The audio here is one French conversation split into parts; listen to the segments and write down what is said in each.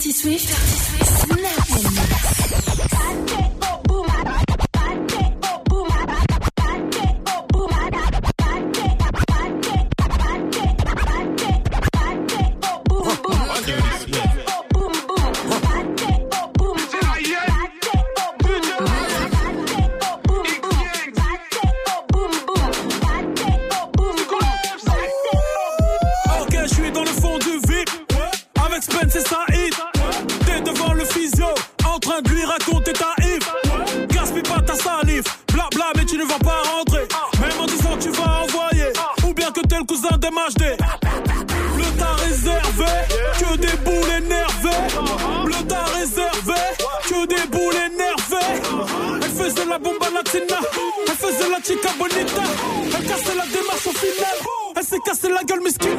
Dirty Swift, Snap and Mix. Elle faisait la chica bonita. Elle cassait la démarche au final. Elle s'est cassée la gueule mesquine.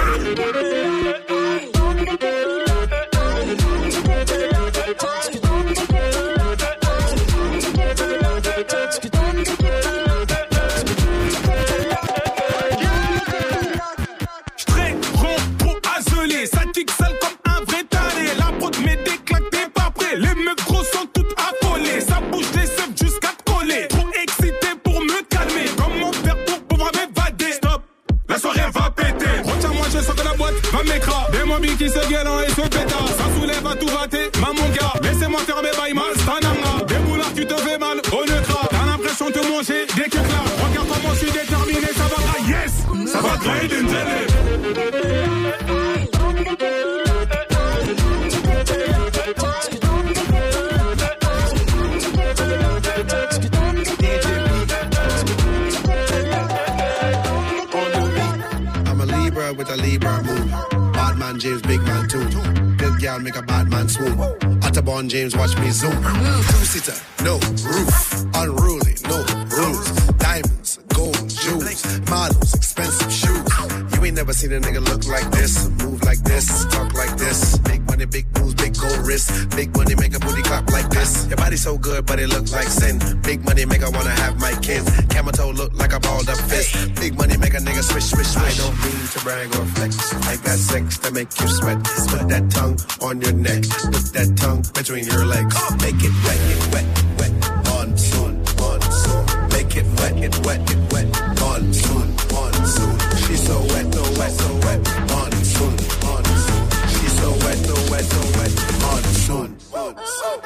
J'trais rond, trop azelé. Ça kick sale comme un vrai taré. La prod met des claques, t'es pas prêt. Les mecs gros sont toutes affolées. Ça bouge des subs jusqu'à te coller. Trop excité pour me calmer. Comment faire pour pouvoir m'évader? Stop, la soirée va péter. Retiens-moi, je sors de la boîte, va m'écra. Des mobiles qui se gueulant et se péta. Ça soulève à tout rater, maman gars. Laissez-moi faire mes bails mal, stananga. Des boulards, tu te fais mal, au neutra. T'as l'impression de manger des kicks là. Regarde comment je suis déterminé, ça va pas, yes! Ça va créer d'une télé. With a Libra move. Bad man James, big man too. Good girl make a bad man swoon. Otterborn James, watch me zoom. Two-seater, no roof. Unruly, no rules. Diamonds, gold, jewels. Models, expensive shoes. You ain't never seen a nigga look like this. Move like this, talk like this. Big money, big moves, big gold wrist. Big money make a booty clap like this. Your body so good, but it look like sin. Big money make I wanna have my kids. Camel toe look like a balled up fist. Big money make a nigga swish, swish, swish. I don't mean to brag or flex. I got sex to make you sweat. Put that tongue on your neck. Put that tongue between your legs. Make it wet, wet, wet. Monsoon, monsoon. Make it wet, wet, wet. Monsoon, monsoon. She's so wet, so wet, so wet. Monsoon, monsoon. She's so wet, so wet, so wet. Monsoon, monsoon.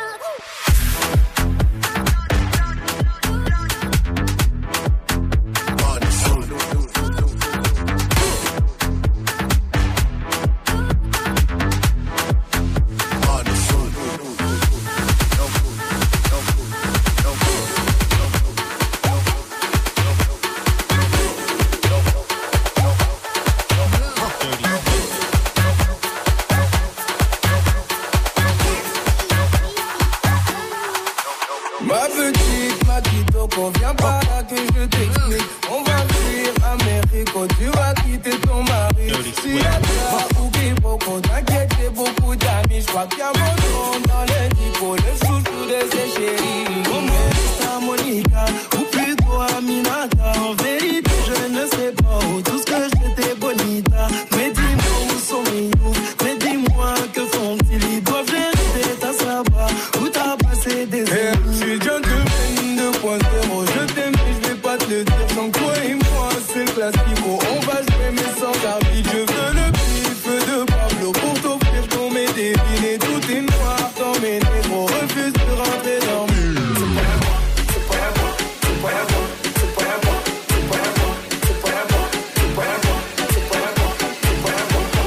Viens par là que je t'explique. On va fuir Américo, tu vas quitter ton mari. Si y'a toi ou quiproquo, t'inquiète, j'ai beaucoup d'amis. J'crois qu'il y a mon nom dans les dico, le chouchou de ses chéris. Comment est Monica, ou plutôt Aminata. En vérité, je ne sais pas où tout ce que je t'ai bonita. Mais dis-moi où sont mes youths, mais dis-moi que font-ils. Ils doivent gérer ta sabbat, où t'as passé des heures. Je suis gentleman 2.0, je t'aime mais je vais pas te le dire. Sans toi et moi c'est le classico. On va jouer mais sans arbitre. Je veux le pif de Pablo pour t'offrir ton médévine. Et tout est noir dans mes négros. Refuse de rentrer dans mes... C'est pas la voix, c'est pas la voix, c'est pas la voix, c'est pas la voix, c'est pas la voix, c'est pas la voix, c'est pas la voix, c'est pas la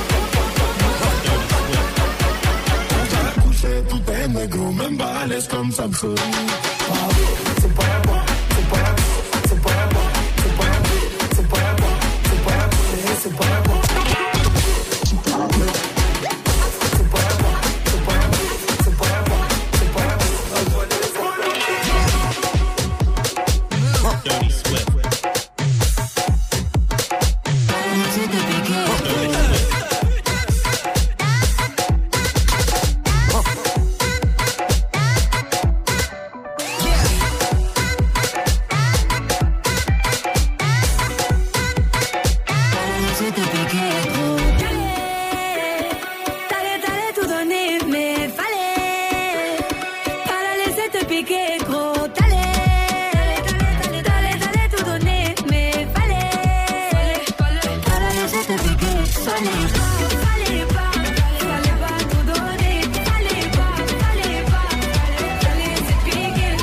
voix, c'est pas la voix. On va coucher tout est négro, même pas à l'aise comme ça me fait. C'est pas la voix, c'est pas la voix, c'est pas la voix, c'est pas la voix, c'est pas la voix, c'est pas la voix, c'est pas la voix. mais fallait pas la laisser te piquer, gros. T'allais tout donner, mais fallait pas la laisser te piquer. Fallait pas tout donner. Fallait pas laisser piquer.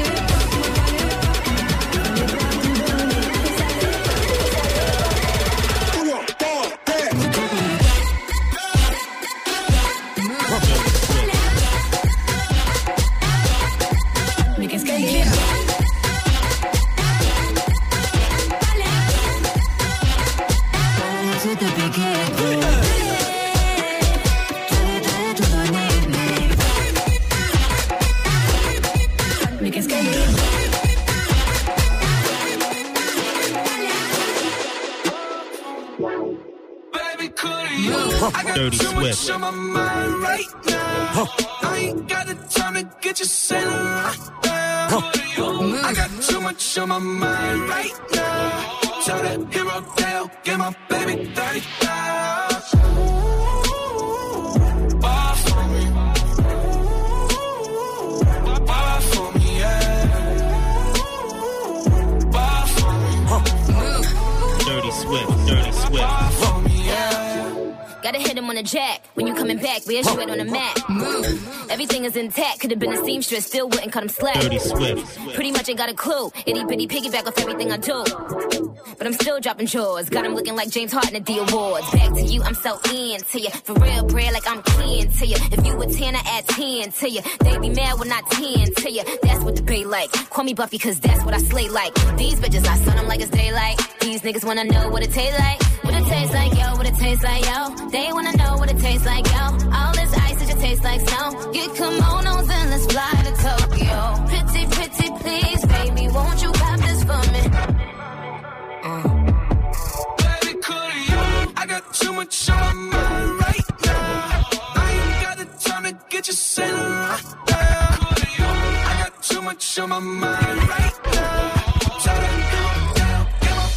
Mais qu'est-ce qu'elle dit? Mais qu'est-ce qu'elle dit? Dirty Swift. On my mind right now. I ain't got the time to get you sailing right now. I got too much on my mind right now. Tell that hero tale, get my baby 30,000. Bar for me. Bar for me, yeah. Bar for me. Dirty Swift. Dirty Swift. Bar for me, yeah. Gotta hit him on the jack. When you coming back, where's you at on the map? Everything is intact. Could've been a seamstress, still wouldn't cut him slack. Dirty Swift. Pretty much ain't got a clue. Itty bitty piggyback off everything I do. But I'm still dropping jaws. Got him looking like James Harden at the awards. Back to you, I'm so into you. For real, bread, like I'm kin to you. If you a 10, I add 10 to you. They be mad when I 10 to you. That's what the bay like. Call me Buffy, cause that's what I slay like. These bitches, I sun them like it's daylight. These niggas wanna know what it tastes like. What it tastes like, yo, what it tastes like, yo. They wanna know what it tastes like, yo. All this ice, it just tastes like snow. Get kimonos and let's fly to Tokyo. Pretty, pretty, please, baby, won't you pop this for me? Baby, could you? I got too much on my mind right now. I ain't got the time to get you sailing right now. I got too much on my mind right now. Tell that girl down, get my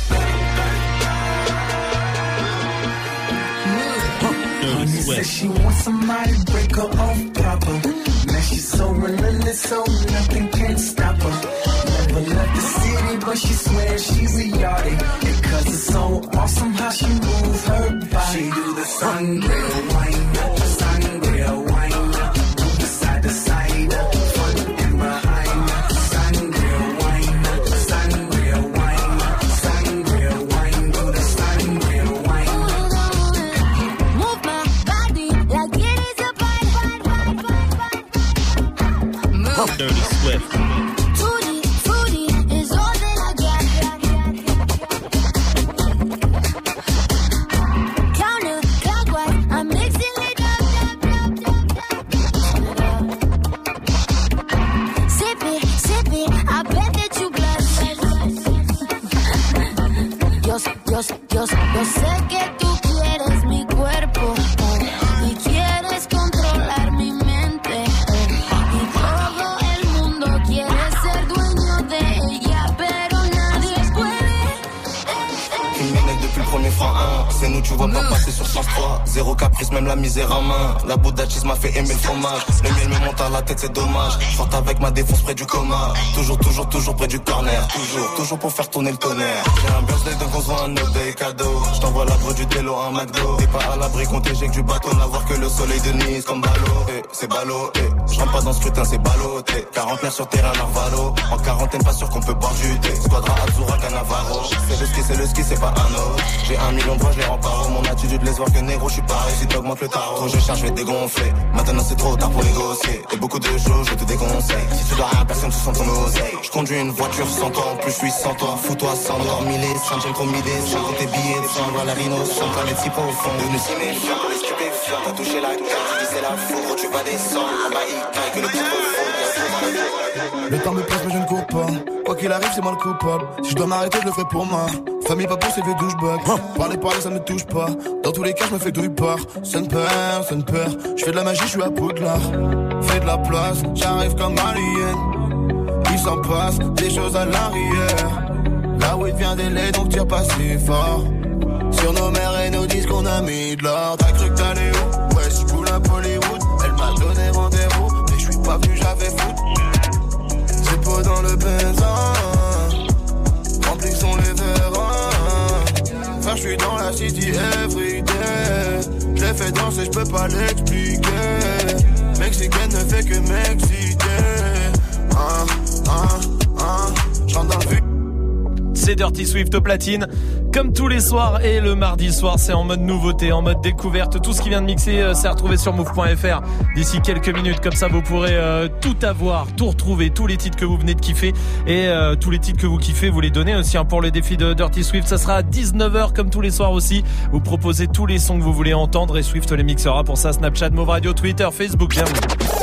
baby 30,000. Dirty Swift. Said she wants somebody to break her off proper. Now she's so relentless, so nothing can stop her. Never left the city, but she swears she's a yardie. Because it's so awesome how she moves her body. She do the sangria wine, sangria wine, move side to side, front and behind. Sangria wine, sangria wine, sangria wine, do the sangria wine. Move my body like it is a bite. Dirty Swift. Fruity is all that I got. Counterclockwise, I'm mixing it up. Sip it, I bet that you blush. Yo sé que tú quieres mi cuerpo y quieres controlar mi mente. Y todo el mundo quiere ser dueño de ella, pero nadie puede. Criminel depuis le premier franc 1. C'est nous, tu vois pas passer sur sens 3. Zéro caprice, même la misère en main. La boudachis m'a fait aimer le fromage. Le miel me monte à la tête, c'est dommage. Forte avec ma défonce près du coma. Toujours près du corner. Toujours pour faire tourner le tonnerre. J'ai un birthday donc on se voit un autre day cadeau. J't'envoie la brode du télo en McDo. T'es pas à l'abri qu'on t'éjecte du bateau. N'avoir que le soleil de Nice comme ballot. C'est ballot, j'rentre pas dans ce scrutin, c'est ballot. Quarantenaire sur terrain, Narvalo. En quarantaine, pas sûr qu'on peut boire du thé. Squadra Azura, Canavaro. C'est le ski, c'est pas un autre. J'ai 1 million de voix, je les rends paro. Mon attitude laisse voir que négro, je suis pareil. Si t'augmentes le tarot, je cherche, je vais te dégonfler. Maintenant c'est trop tard pour négocier. Et beaucoup de choses, je te déconseille. Si tu dois rien à personne, tu sens ton oseille. Je conduis une voiture sans toi, en plus je suis sans toi. Fous-toi sans toi, mille sans j'aime trop m'idée. Sans tes billets, sans voir la rhino, sans toi, les types au fond. Devenu cinéfiant, pour les stupéfiants. T'as touché la carte, c'est la foudre, tu vas descendre. En bas, il caille que le type au fond. Le temps me presse mais je ne cours pas. Quoi qu'il arrive c'est moi le coupable. Si je dois m'arrêter je le ferai pour ma famille, pas pour ces vieux douchebags. Parler ça me touche pas. Dans tous les cas je me fais douille part. Sonne peur. Je fais de la magie, je suis à Poudlard. Fais de la place, j'arrive comme alien. Il s'en passe des choses à l'arrière. Là où il vient des laits donc tire pas si fort. Sur nos mères et nos disques on a mis de l'or. T'as cru que t'allais où? Ouais je roule à Bollywood. Elle m'a donné j'ai fait danser, je peux pas l'expliquer. Mexicaine ne fait que m'exciter. J'rentre dans le but. C'est Dirty Swift au platine, comme tous les soirs, et le mardi soir c'est en mode nouveauté, en mode découverte. Tout ce qui vient de mixer c'est à retrouver sur move.fr d'ici quelques minutes, comme ça vous pourrez tout avoir, tout retrouver, tous les titres que vous venez de kiffer, et tous les titres que vous kiffez vous les donnez aussi pour les défis de Dirty Swift. Ça sera à 19h comme tous les soirs aussi, vous proposez tous les sons que vous voulez entendre et Swift les mixera. Pour ça Snapchat, Move Radio, Twitter, Facebook, bienvenue.